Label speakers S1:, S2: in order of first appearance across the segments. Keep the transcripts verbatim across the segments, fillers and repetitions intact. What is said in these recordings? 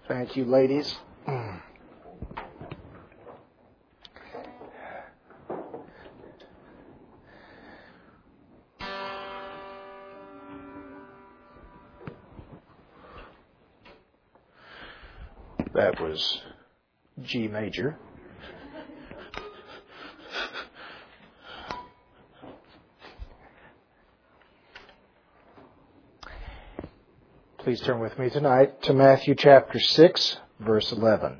S1: Thank you, ladies. That was G major. Please turn with me tonight to Matthew chapter six, verse eleven.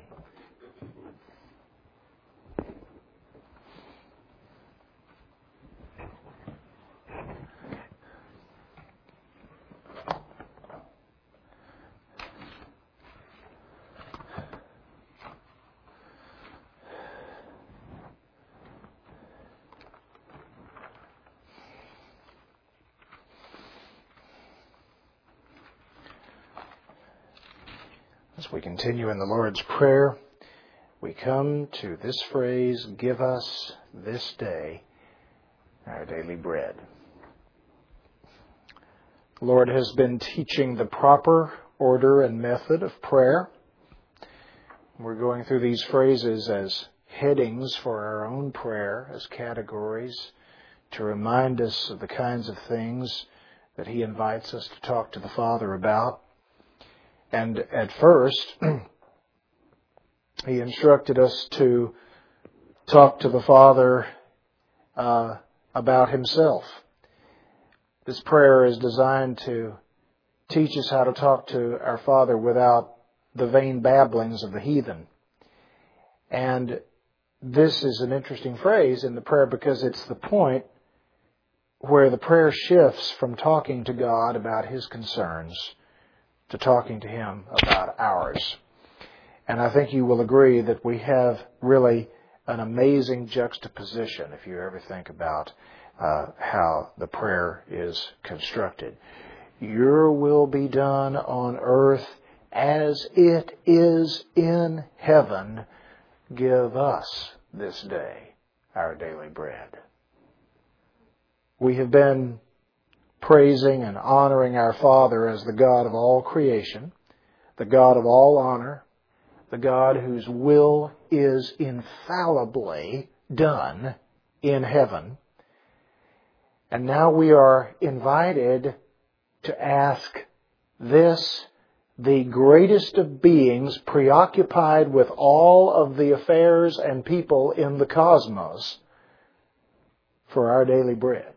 S1: As we continue in the Lord's Prayer, we come to this phrase, "Give us this day our daily bread." The Lord has been teaching the proper order and method of prayer. We're going through these phrases as headings for our own prayer, as categories, to remind us of the kinds of things that He invites us to talk to the Father about. And at first, He instructed us to talk to the Father uh, about Himself. This prayer is designed to teach us how to talk to our Father without the vain babblings of the heathen. And this is an interesting phrase in the prayer because it's the point where the prayer shifts from talking to God about His concerns to talking to Him about ours. And I think you will agree that we have really an amazing juxtaposition if you ever think about uh, how the prayer is constructed. Your will be done on earth as it is in heaven. Give us this day our daily bread. We have been praising and honoring our Father as the God of all creation, the God of all honor, the God whose will is infallibly done in heaven. And now we are invited to ask this, the greatest of beings, preoccupied with all of the affairs and people in the cosmos, for our daily bread.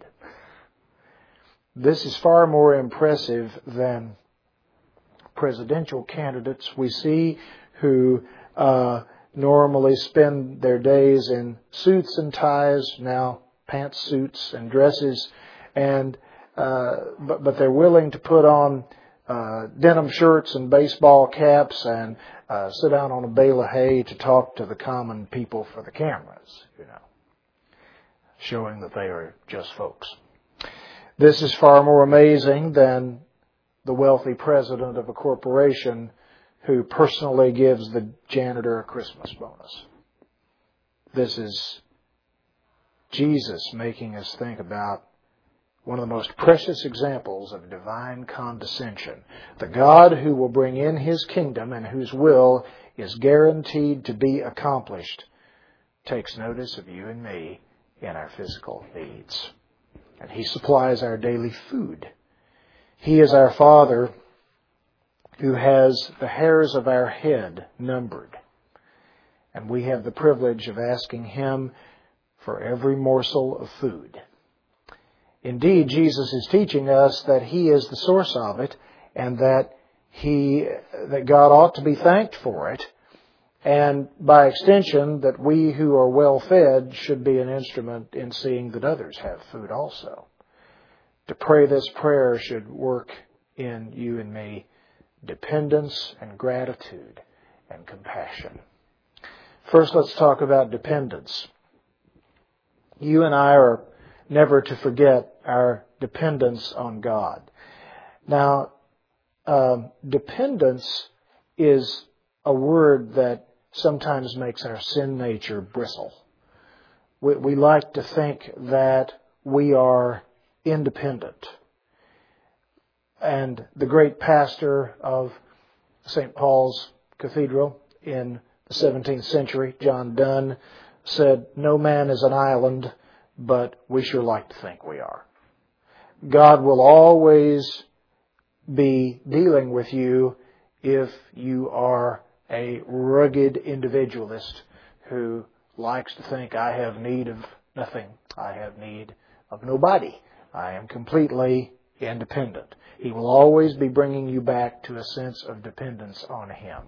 S1: This is far more impressive than presidential candidates we see who uh, normally spend their days in suits and ties, now pantsuits and dresses, and uh, but, but they're willing to put on uh, denim shirts and baseball caps and uh, sit down on a bale of hay to talk to the common people for the cameras, you know, showing that they are just folks. This is far more amazing than the wealthy president of a corporation who personally gives the janitor a Christmas bonus. This is Jesus making us think about one of the most precious examples of divine condescension. The God who will bring in His kingdom and whose will is guaranteed to be accomplished takes notice of you and me in our physical needs. And He supplies our daily food. He is our Father who has the hairs of our head numbered. And we have the privilege of asking Him for every morsel of food. Indeed, Jesus is teaching us that He is the source of it and that He, that God ought to be thanked for it. And by extension, that we who are well fed should be an instrument in seeing that others have food also. To pray this prayer should work in you and me dependence and gratitude and compassion. First, let's talk about dependence. You and I are never to forget our dependence on God. Now, uh, dependence is a word that sometimes makes our sin nature bristle. We, we like to think that we are independent. And the great pastor of Saint Paul's Cathedral in the seventeenth century. John Donne said, "No man is an island, but we sure like to think we are." God will always be dealing with you if you are a rugged individualist who likes to think, I have need of nothing. I have need of nobody. I am completely independent. He will always be bringing you back to a sense of dependence on Him.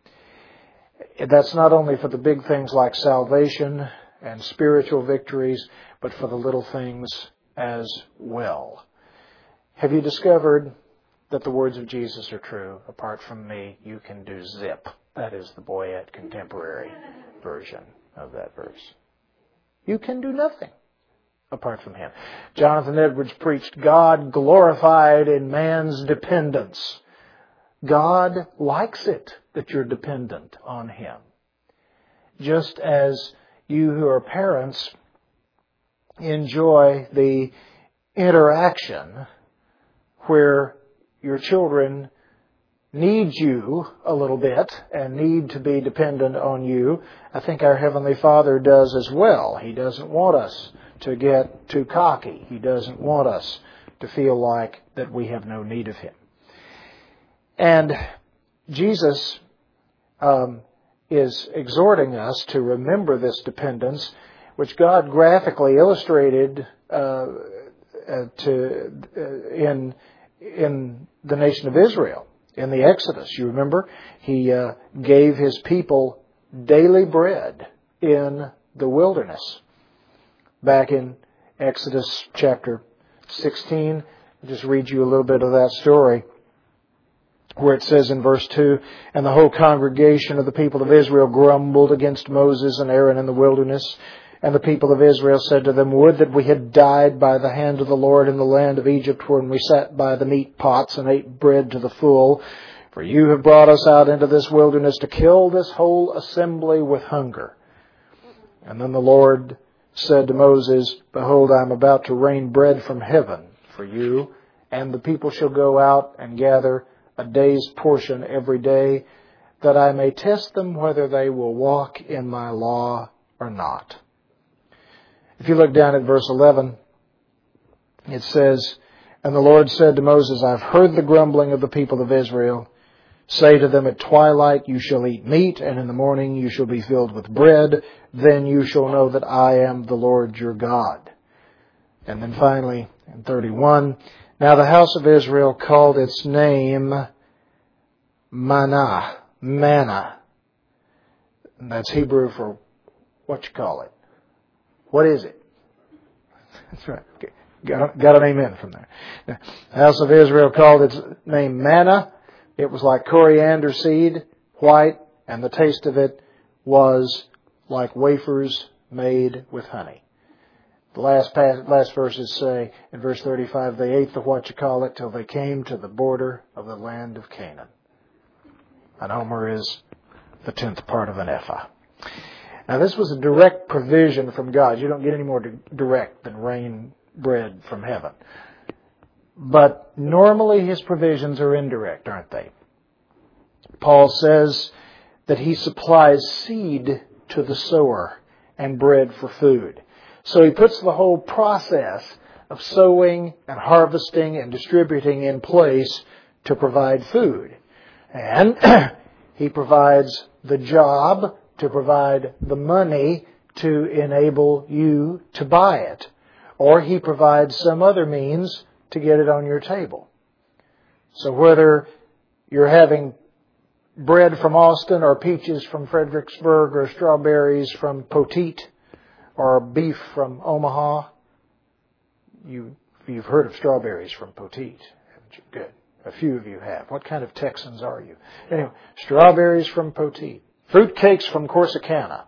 S1: That's not only for the big things like salvation and spiritual victories, but for the little things as well. Have you discovered that the words of Jesus are true? Apart from me, you can do zip. That is the Boyette contemporary version of that verse. You can do nothing apart from Him. Jonathan Edwards preached, God glorified in man's dependence. God likes it that you're dependent on Him. Just as you who are parents enjoy the interaction where your children need you a little bit and need to be dependent on you, I think our Heavenly Father does as well. He doesn't want us to get too cocky. He doesn't want us to feel like that we have no need of Him. And Jesus um, is exhorting us to remember this dependence, which God graphically illustrated uh, uh, to uh, in in the nation of Israel. In the Exodus, you remember, He uh, gave His people daily bread in the wilderness. Back in Exodus chapter sixteen, I'll just read you a little bit of that story, where it says in verse two, and the whole congregation of the people of Israel grumbled against Moses and Aaron in the wilderness. And the people of Israel said to them, would that we had died by the hand of the Lord in the land of Egypt, when we sat by the meat pots and ate bread to the full. For you have brought us out into this wilderness to kill this whole assembly with hunger. And then the Lord said to Moses, behold, I am about to rain bread from heaven for you, and the people shall go out and gather a day's portion every day, that I may test them whether they will walk in my law or not. If you look down at verse eleven, it says, and the Lord said to Moses, I've heard the grumbling of the people of Israel. Say to them, at twilight you shall eat meat, and in the morning you shall be filled with bread. Then you shall know that I am the Lord your God. And then finally, in thirty-one, now the house of Israel called its name manna, manna. And that's Hebrew for what you call it. What is it? That's right. Okay. Got, got an amen from there. The house of Israel called its name manna. It was like coriander seed, white, and the taste of it was like wafers made with honey. The last last verses say, in verse thirty-five, they ate the what you call it till they came to the border of the land of Canaan. An omer is the tenth part of an ephah. Now this was a direct provision from God. You don't get any more direct than rain bread from heaven. But normally His provisions are indirect, aren't they? Paul says that He supplies seed to the sower and bread for food. So He puts the whole process of sowing and harvesting and distributing in place to provide food. And He provides the job to provide the money to enable you to buy it. Or He provides some other means to get it on your table. So whether you're having bread from Austin or peaches from Fredericksburg or strawberries from Poteet or beef from Omaha, you, you've heard of strawberries from Poteet. Good. A few of you have. What kind of Texans are you? Anyway, strawberries from Poteet. Fruit cakes from Corsicana.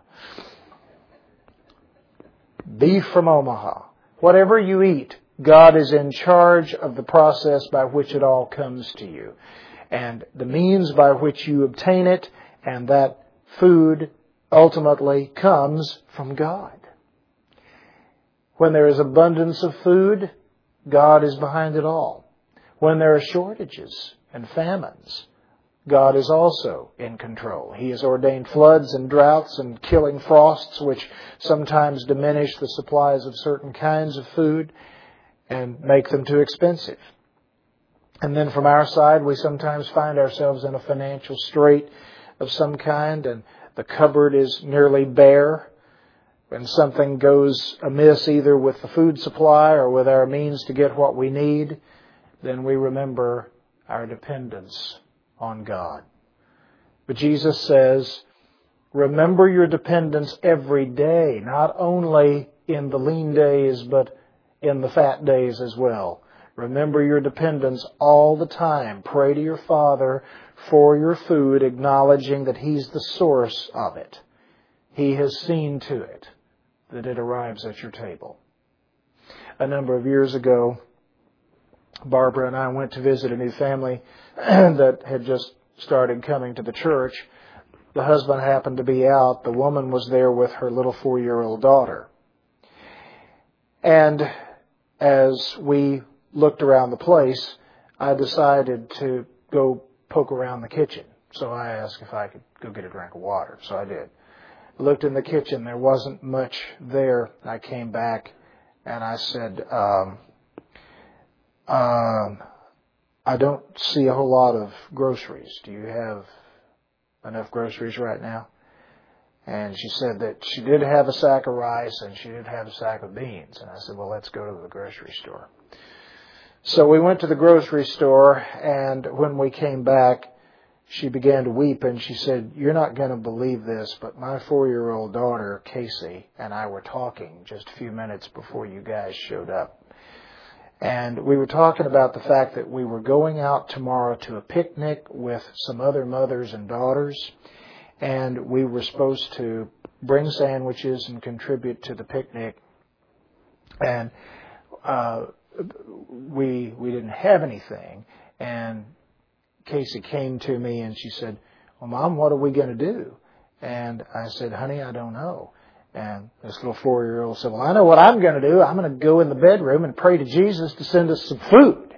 S1: Beef from Omaha. Whatever you eat, God is in charge of the process by which it all comes to you. And the means by which you obtain it, and that food ultimately comes from God. When there is abundance of food, God is behind it all. When there are shortages and famines, God is also in control. He has ordained floods and droughts and killing frosts, which sometimes diminish the supplies of certain kinds of food and make them too expensive. And then from our side, we sometimes find ourselves in a financial strait of some kind, and the cupboard is nearly bare. When something goes amiss either with the food supply or with our means to get what we need, then we remember our dependence on God. But Jesus says, remember your dependence every day, not only in the lean days, but in the fat days as well. Remember your dependence all the time. Pray to your Father for your food, acknowledging that He's the source of it. He has seen to it that it arrives at your table. A number of years ago, Barbara and I went to visit a new family that had just started coming to the church. The husband happened to be out. The woman was there with her little four-year-old daughter. And as we looked around the place, I decided to go poke around the kitchen. So I asked if I could go get a drink of water. So I did. I looked in the kitchen. There wasn't much there. I came back and I said, um, um, I don't see a whole lot of groceries. Do you have enough groceries right now? And she said that she did have a sack of rice and she did have a sack of beans. And I said, well, let's go to the grocery store. So we went to the grocery store, and when we came back, she began to weep, and she said, you're not going to believe this, but my four-year-old daughter, Casey, and I were talking just a few minutes before you guys showed up. And we were talking about the fact that we were going out tomorrow to a picnic with some other mothers and daughters, and we were supposed to bring sandwiches and contribute to the picnic. And uh, we we didn't have anything. And Casey came to me and she said, well, Mom, what are we going to do? And I said, honey, I don't know. And this little four-year-old said, well, I know what I'm going to do. I'm going to go in the bedroom and pray to Jesus to send us some food.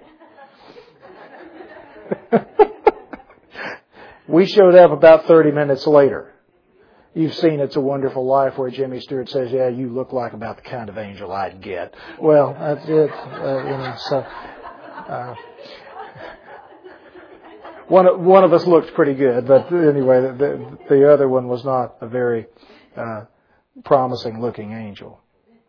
S1: We showed up about thirty minutes later. You've seen It's a Wonderful Life where Jimmy Stewart says, yeah, you look like about the kind of angel I'd get. Well, that's it. Uh, you know, so, uh, one, one of us looked pretty good, but anyway, the, the other one was not a very uh, promising looking angel.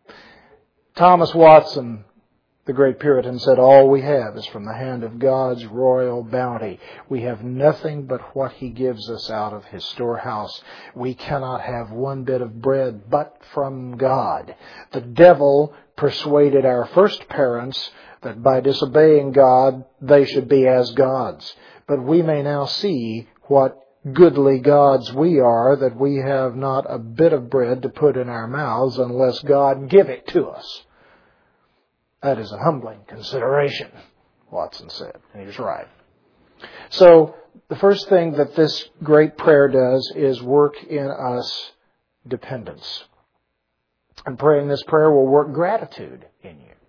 S1: Thomas Watson, the great Puritan, said, all we have is from the hand of God's royal bounty. We have nothing but what He gives us out of His storehouse. We cannot have one bit of bread but from God. The devil persuaded our first parents that by disobeying God, they should be as gods. But we may now see what goodly gods we are, that we have not a bit of bread to put in our mouths unless God give it to us. That is a humbling consideration, Watson said, and he was right. So the first thing that this great prayer does is work in us dependence. And praying this prayer will work gratitude in you.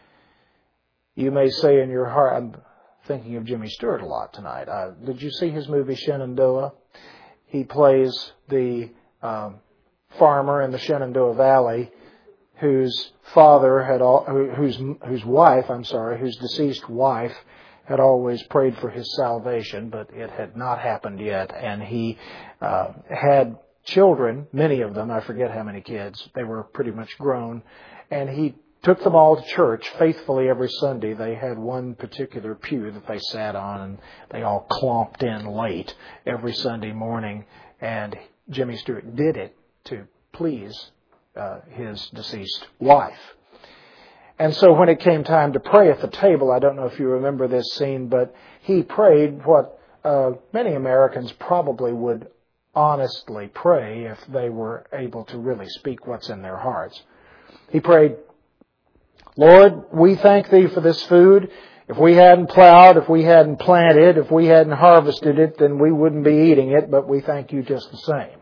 S1: You may say in your heart, I'm thinking of Jimmy Stewart a lot tonight. Uh, did you see his movie Shenandoah? He plays the um, farmer in the Shenandoah Valley whose father had, all, whose whose wife, I'm sorry, whose deceased wife had always prayed for his salvation, but it had not happened yet. And he uh, had children, many of them, I forget how many kids. They were pretty much grown. And he took them all to church faithfully every Sunday. They had one particular pew that they sat on, and they all clomped in late every Sunday morning. And Jimmy Stewart did it to please Uh, his deceased wife. And so when it came time to pray at the table, I don't know if you remember this scene, but he prayed what uh, many Americans probably would honestly pray if they were able to really speak what's in their hearts. He prayed, Lord, we thank Thee for this food. If we hadn't plowed, if we hadn't planted, if we hadn't harvested it, then we wouldn't be eating it, but we thank You just the same.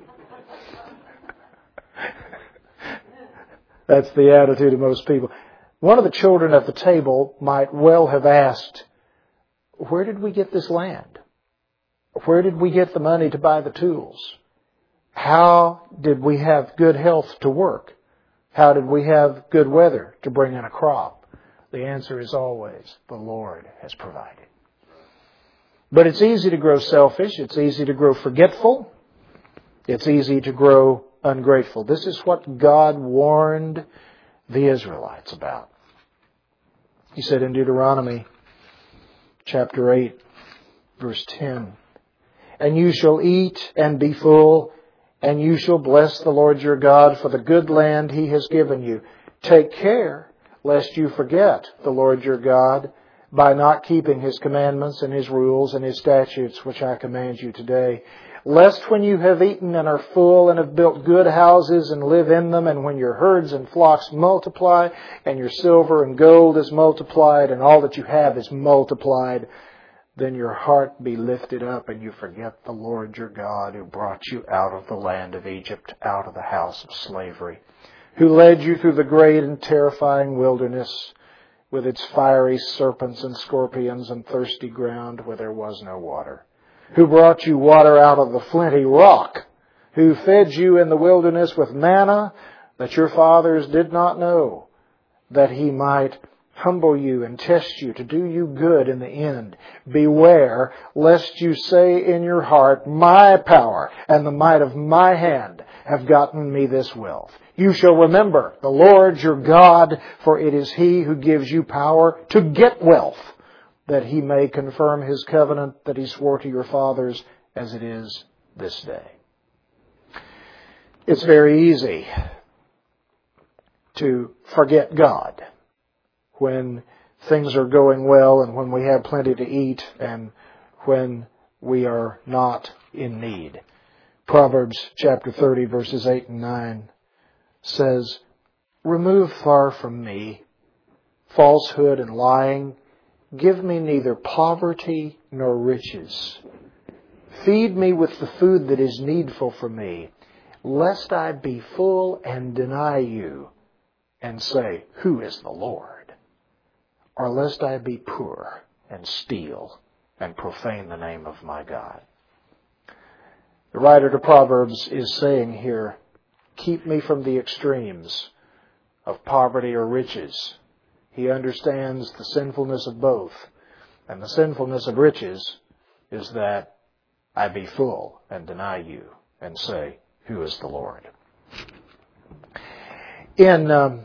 S1: That's the attitude of most people. One of the children at the table might well have asked, where did we get this land? Where did we get the money to buy the tools? How did we have good health to work? How did we have good weather to bring in a crop? The answer is always, the Lord has provided. But it's easy to grow selfish. It's easy to grow forgetful. It's easy to grow ungrateful. This is what God warned the Israelites about. He said in Deuteronomy chapter eight, verse ten, "And you shall eat and be full, and you shall bless the Lord your God for the good land He has given you. Take care lest you forget the Lord your God by not keeping His commandments and His rules and His statutes, which I command you today. Lest when you have eaten and are full and have built good houses and live in them, and when your herds and flocks multiply, and your silver and gold is multiplied, and all that you have is multiplied, then your heart be lifted up, and you forget the Lord your God, who brought you out of the land of Egypt, out of the house of slavery, who led you through the great and terrifying wilderness, with its fiery serpents and scorpions and thirsty ground where there was no water, who brought you water out of the flinty rock, who fed you in the wilderness with manna that your fathers did not know, that He might humble you and test you to do you good in the end. Beware lest you say in your heart, my power and the might of my hand have gotten me this wealth. You shall remember the Lord your God, for it is He who gives you power to get wealth, that He may confirm His covenant that He swore to your fathers, as it is this day." It's very easy to forget God when things are going well and when we have plenty to eat and when we are not in need. Proverbs chapter thirty, verses eight and nine says, "Remove far from me falsehood and lying. Give me neither poverty nor riches. Feed me with the food that is needful for me, lest I be full and deny you and say, who is the Lord? Or lest I be poor and steal and profane the name of my God." The writer to Proverbs is saying here, keep me from the extremes of poverty or riches. He understands the sinfulness of both. And the sinfulness of riches is that I be full and deny you and say, who is the Lord? In um,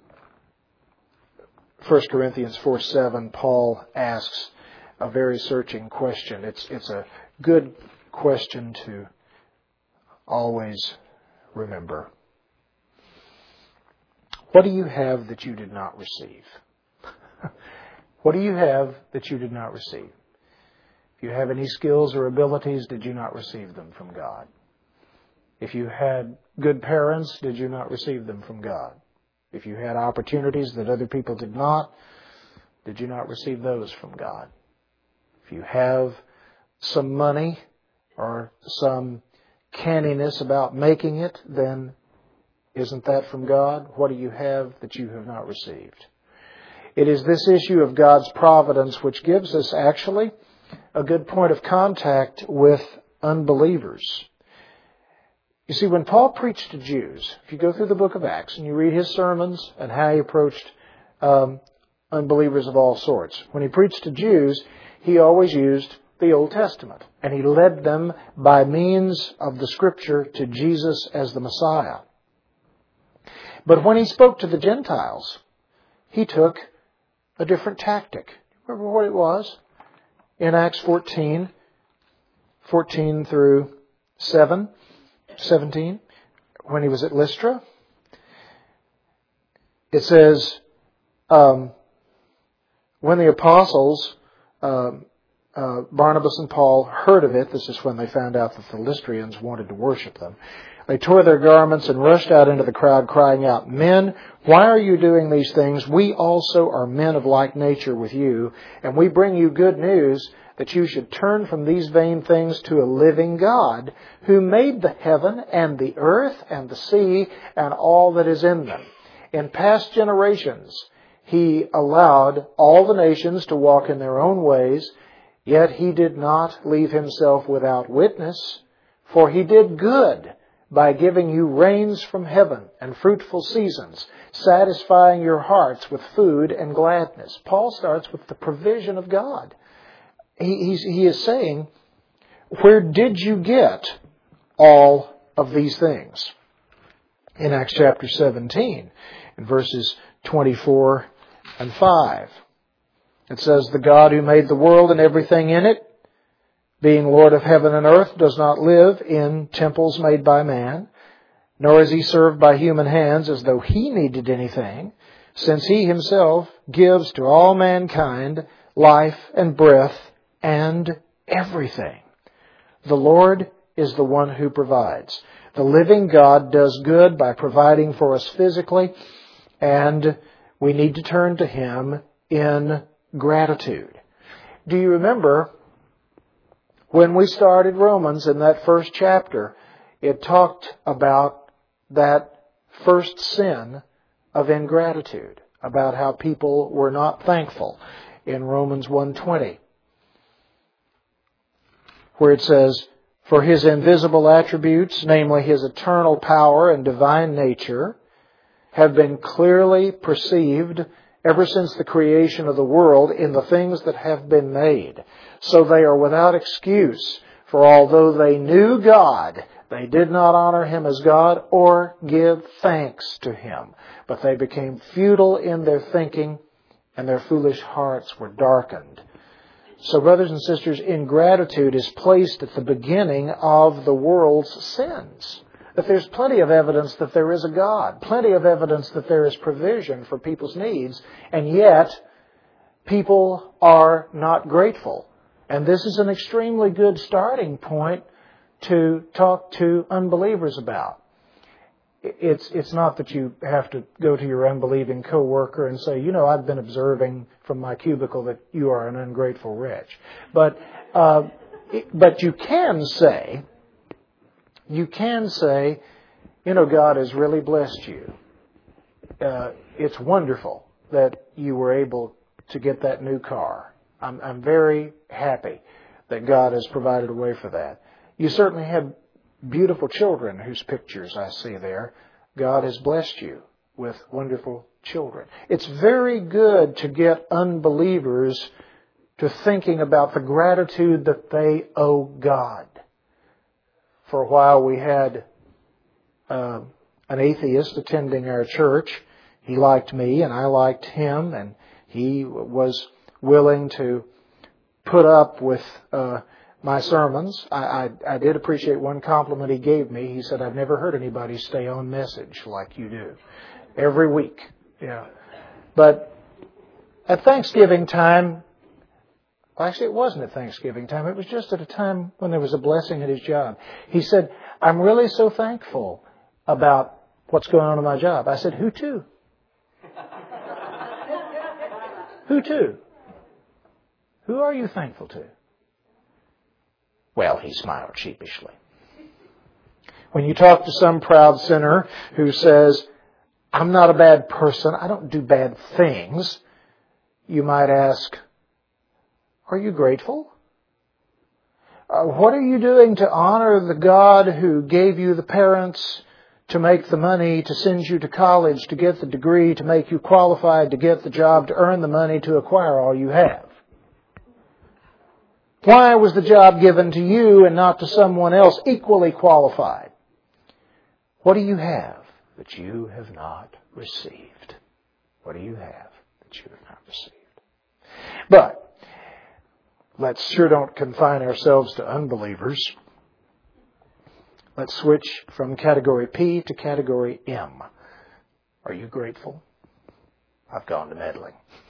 S1: First Corinthians four seven, Paul asks a very searching question. It's, it's a good question to always remember. What do you have that you did not receive? What do you have that you did not receive? If you have any skills or abilities, did you not receive them from God? If you had good parents, did you not receive them from God? If you had opportunities that other people did not, did you not receive those from God? If you have some money or some canniness about making it, then isn't that from God? What do you have that you have not received? It is this issue of God's providence which gives us actually a good point of contact with unbelievers. You see, when Paul preached to Jews, if you go through the book of Acts and you read his sermons and how he approached um, unbelievers of all sorts, when he preached to Jews, he always used the Old Testament. And he led them by means of the Scripture to Jesus as the Messiah. But when he spoke to the Gentiles, he took a different tactic. Remember what it was? In Acts fourteen, fourteen through seven, seventeen, when he was at Lystra, it says, um, when the apostles, uh, uh, Barnabas and Paul, heard of it, this is when they found out that the Lystrians wanted to worship them, they tore their garments and rushed out into the crowd, crying out, "Men, why are you doing these things? We also are men of like nature with you, and we bring you good news that you should turn from these vain things to a living God, who made the heaven and the earth and the sea and all that is in them. In past generations, He allowed all the nations to walk in their own ways, Yet He did not leave Himself without witness, for He did good by giving you rains from heaven and fruitful seasons, satisfying your hearts with food and gladness. Paul starts with the provision of God. He, he's, he is saying, where did you get all of these things? In Acts chapter seventeen, in verses twenty-four and five, it says, the God who made the world and everything in it, being Lord of heaven and earth, does not live in temples made by man, nor is He served by human hands as though He needed anything, since He Himself gives to all mankind life and breath and everything. The Lord is the one who provides. The living God does good by providing for us physically, and we need to turn to Him in gratitude. Do you remember when we started Romans in that first chapter, it talked about that first sin of ingratitude, about how people were not thankful in Romans one twenty, where it says, for His invisible attributes, namely His eternal power and divine nature, have been clearly perceived ever since the creation of the world in the things that have been made. So they are without excuse, for although they knew God, they did not honor Him as God or give thanks to Him. But they became futile in their thinking, and their foolish hearts were darkened. So, brothers and sisters, ingratitude is placed at the beginning of the world's sins. That there's plenty of evidence that there is a God, plenty of evidence that there is provision for people's needs, and yet people are not grateful. And this is an extremely good starting point to talk to unbelievers about. It's it's not that you have to go to your unbelieving coworker and say, you know, I've been observing from my cubicle that you are an ungrateful wretch. But uh, but you can say, you can say, you know, God has really blessed you. Uh, it's wonderful that you were able to get that new car. I'm, I'm very happy that God has provided a way for that. You certainly have beautiful children whose pictures I see there. God has blessed you with wonderful children. It's very good to get unbelievers to thinking about the gratitude that they owe God. For a while we had uh, an atheist attending our church. He liked me and I liked him, and he was willing to put up with uh, my sermons. I, I, I did appreciate one compliment he gave me. He said, I've never heard anybody stay on message like you do. Every week. Yeah. But at Thanksgiving time, well, actually it wasn't at Thanksgiving time. It was just at a time when there was a blessing at his job. He said, I'm really so thankful about what's going on in my job. I said, who to? Who to? Who are you thankful to? Well, he smiled sheepishly. When you talk to some proud sinner who says, I'm not a bad person, I don't do bad things, you might ask, are you grateful? Uh, what are you doing to honor the God who gave you the parents to make the money, to send you to college, to get the degree, to make you qualified, to get the job, to earn the money, to acquire all you have? Why was the job given to you and not to someone else equally qualified? What do you have that you have not received? What do you have that you have not received? But let's sure don't confine ourselves to unbelievers. Let's switch from category P to category M. Are you grateful? I've gone to meddling.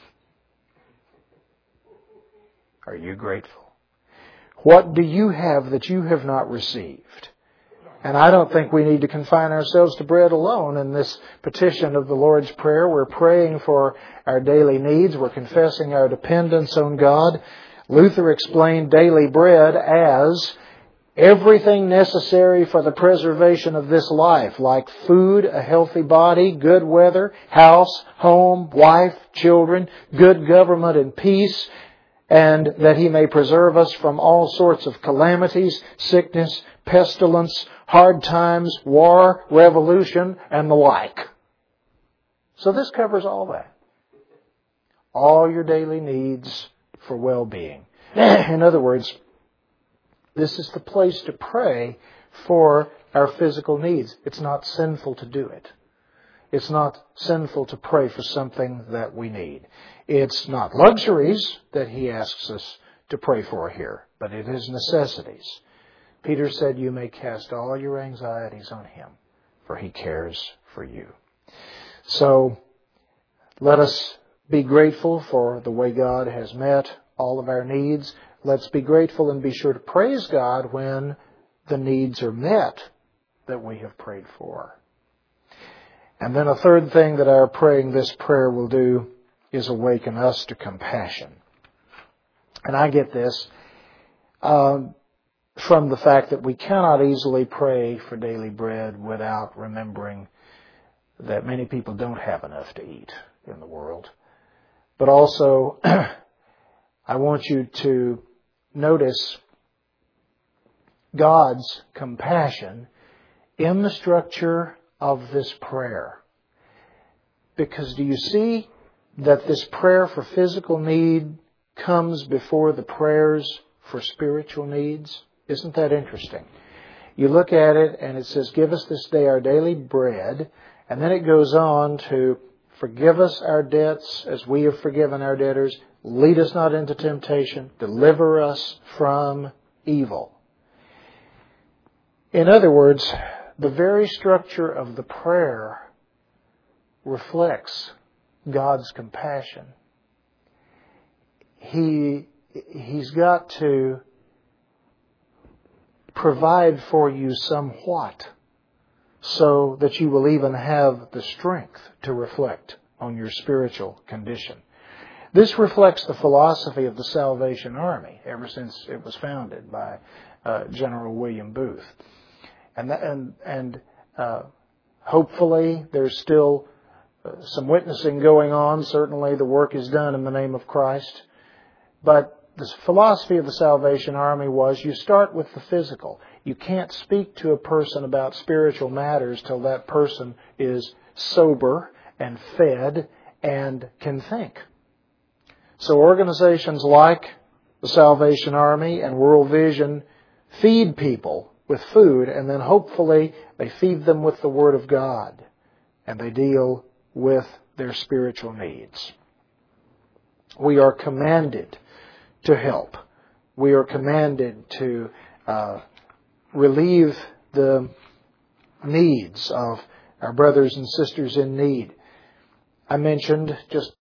S1: Are you grateful? What do you have that you have not received? And I don't think we need to confine ourselves to bread alone. In this petition of the Lord's Prayer, we're praying for our daily needs. We're confessing our dependence on God. Luther explained daily bread as everything necessary for the preservation of this life, like food, a healthy body, good weather, house, home, wife, children, good government and peace, and that He may preserve us from all sorts of calamities, sickness, pestilence, hard times, war, revolution, and the like. So this covers all that. All your daily needs for well-being. In other words, this is the place to pray for our physical needs. It's not sinful to do it. It's not sinful to pray for something that we need. It's not luxuries that He asks us to pray for here, but it is necessities. Peter said, you may cast all your anxieties on Him, for He cares for you. So, let us be grateful for the way God has met all of our needs. Let's be grateful and be sure to praise God when the needs are met that we have prayed for. And then a third thing that our praying this prayer will do is awaken us to compassion. And I get this um, from the fact that we cannot easily pray for daily bread without remembering that many people don't have enough to eat in the world. But also, I want you to notice God's compassion in the structure of this prayer. Because do you see that this prayer for physical need comes before the prayers for spiritual needs? Isn't that interesting? You look at it and it says, give us this day our daily bread. And then it goes on to forgive us our debts as we have forgiven our debtors. Lead us not into temptation. Deliver us from evil. In other words, the very structure of the prayer reflects God's compassion. He, He's got to provide for you somewhat so that you will even have the strength to reflect on your spiritual condition. This reflects the philosophy of the Salvation Army ever since it was founded by uh, General William Booth. And and and uh, hopefully there's still uh, some witnessing going on. Certainly the work is done in the name of Christ. But the philosophy of the Salvation Army was you start with the physical. You can't speak to a person about spiritual matters till that person is sober and fed and can think. So organizations like the Salvation Army and World Vision feed people with food, and then hopefully they feed them with the Word of God, and they deal with their spiritual needs. We are commanded to help. We are commanded to uh, relieve the needs of our brothers and sisters in need. I mentioned just